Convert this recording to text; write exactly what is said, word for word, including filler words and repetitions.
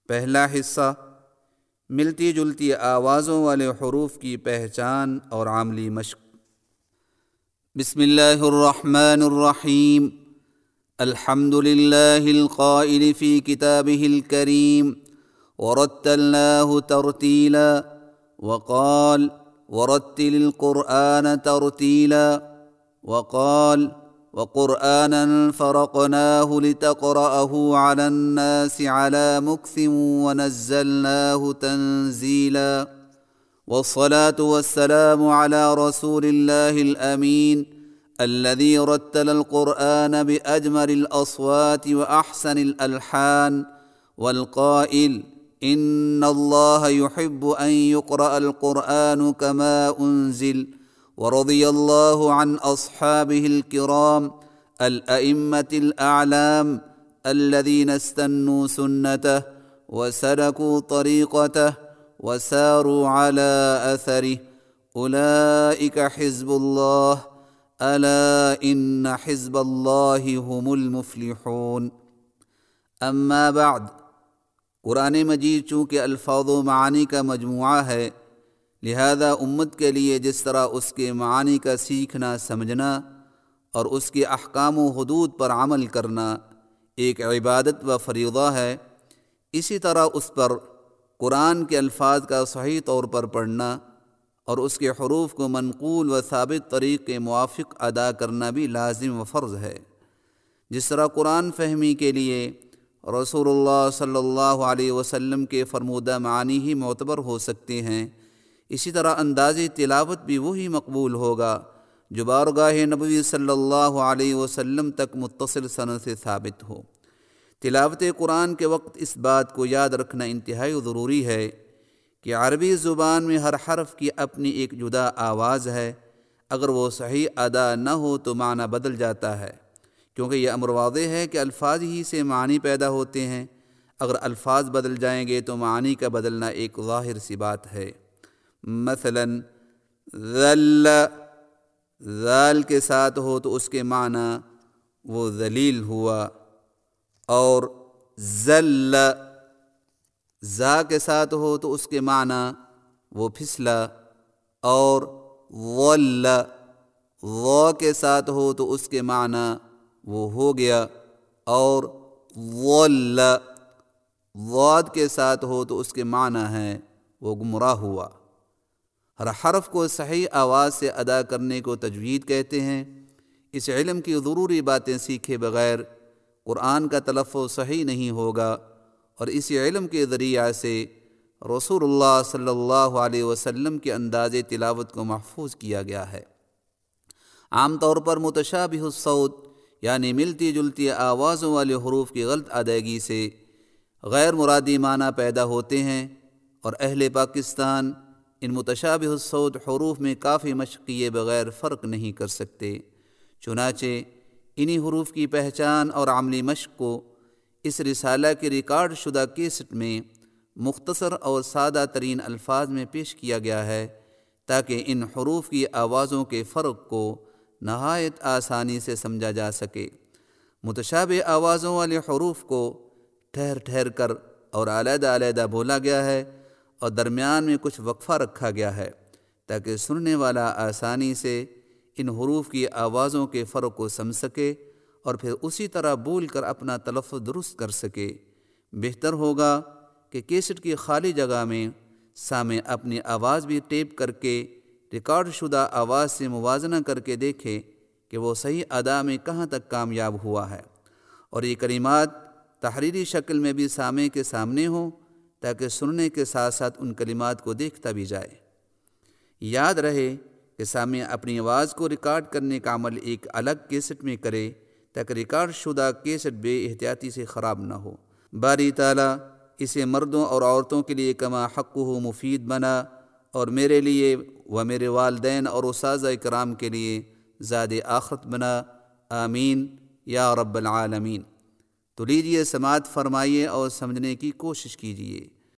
پہلا حصہ ملتی جلتی آوازوں والے حروف کی پہچان اور عملی مشق۔ بسم اللہ الرحمن الرحیم۔ الحمد للہ القائل فی کتابہ الکریم ورتلناہ ترتیلا وقال ورتل القرآن ترتیلا وقال وقرآنا فرقناه لتقرأه على الناس على مكث ونزلناه تنزيلا والصلاة والسلام على رسول الله الأمين الذي رتل القرآن بأجمل الأصوات وأحسن الألحان والقائل إن الله يحب أن يقرأ القرآن كما أنزل ورضي الله عن أصحابه الكرام الأئمة الأعلام الذين استنوا سنته وسلكوا طريقته وساروا على أثره أولئك حزب الله ألا إن حزب الله هم المفلحون۔ أما بعد، قرآن مجید چونکہ الفاظ و معانی کا مجموعہ ہے، لہذا امت کے لیے جس طرح اس کے معانی کا سیکھنا سمجھنا اور اس کے احکام و حدود پر عمل کرنا ایک عبادت و فریضہ ہے، اسی طرح اس پر قرآن کے الفاظ کا صحیح طور پر پڑھنا اور اس کے حروف کو منقول و ثابت طریق کے موافق ادا کرنا بھی لازم و فرض ہے۔ جس طرح قرآن فہمی کے لیے رسول اللہ صلی اللہ علیہ وسلم کے فرمودہ معانی ہی معتبر ہو سکتے ہیں، اسی طرح انداز تلاوت بھی وہی مقبول ہوگا جو بارگاہ نبوی صلی اللہ علیہ وسلم تک متصل سند سے ثابت ہو۔ تلاوت قرآن کے وقت اس بات کو یاد رکھنا انتہائی ضروری ہے کہ عربی زبان میں ہر حرف کی اپنی ایک جدا آواز ہے، اگر وہ صحیح ادا نہ ہو تو معنی بدل جاتا ہے، کیونکہ یہ امر واضح ہے کہ الفاظ ہی سے معنی پیدا ہوتے ہیں۔ اگر الفاظ بدل جائیں گے تو معنی کا بدلنا ایک ظاہر سی بات ہے۔ مثلا ذل ذال کے ساتھ ہو تو اس کے معنی وہ ذلیل ہوا، اور ذل ذا کے ساتھ ہو تو اس کے معنی وہ پھسلا، اور ظل ظا کے ساتھ ہو تو اس کے معنی وہ ہو گیا، اور ظل ضاد کے ساتھ ہو تو اس کے معنی ہے وہ گمراہ ہوا۔ ہر حرف کو صحیح آواز سے ادا کرنے کو تجوید کہتے ہیں۔ اس علم کی ضروری باتیں سیکھے بغیر قرآن کا تلفظ صحیح نہیں ہوگا، اور اسی علم کے ذریعہ سے رسول اللہ صلی اللہ علیہ وسلم کے انداز تلاوت کو محفوظ کیا گیا ہے۔ عام طور پر متشابہ الصوت یعنی ملتی جلتی آوازوں والے حروف کی غلط ادائیگی سے غیر مرادی معنی پیدا ہوتے ہیں، اور اہل پاکستان ان متشابہ الصوت حروف میں کافی مشق کیے بغیر فرق نہیں کر سکتے۔ چنانچہ انہی حروف کی پہچان اور عملی مشق کو اس رسالہ کے ریکارڈ شدہ کیسٹ میں مختصر اور سادہ ترین الفاظ میں پیش کیا گیا ہے، تاکہ ان حروف کی آوازوں کے فرق کو نہایت آسانی سے سمجھا جا سکے۔ متشابہ آوازوں والے حروف کو ٹھہر ٹھہر کر اور علیحدہ علیحدہ بولا گیا ہے، اور درمیان میں کچھ وقفہ رکھا گیا ہے تاکہ سننے والا آسانی سے ان حروف کی آوازوں کے فرق کو سمجھ سکے اور پھر اسی طرح بول کر اپنا تلفظ درست کر سکے۔ بہتر ہوگا کہ کیسٹ کی خالی جگہ میں سامع اپنی آواز بھی ٹیپ کر کے ریکارڈ شدہ آواز سے موازنہ کر کے دیکھے کہ وہ صحیح ادا میں کہاں تک کامیاب ہوا ہے، اور یہ کلمات تحریری شکل میں بھی سامع کے سامنے ہوں تاکہ سننے کے ساتھ ساتھ ان کلمات کو دیکھتا بھی جائے۔ یاد رہے کہ سامع اپنی آواز کو ریکارڈ کرنے کا عمل ایک الگ کیسٹ میں کرے تاکہ ریکارڈ شدہ کیسٹ بے احتیاطی سے خراب نہ ہو۔ باری تعالیٰ اسے مردوں اور عورتوں کے لیے کما حقہ مفید بنا، اور میرے لیے و میرے والدین اور اساتذہ کرام کے لیے زاد آخرت بنا، آمین یا رب العالمین۔ تو لیجئے سماعت فرمائیے اور سمجھنے کی کوشش کیجیے۔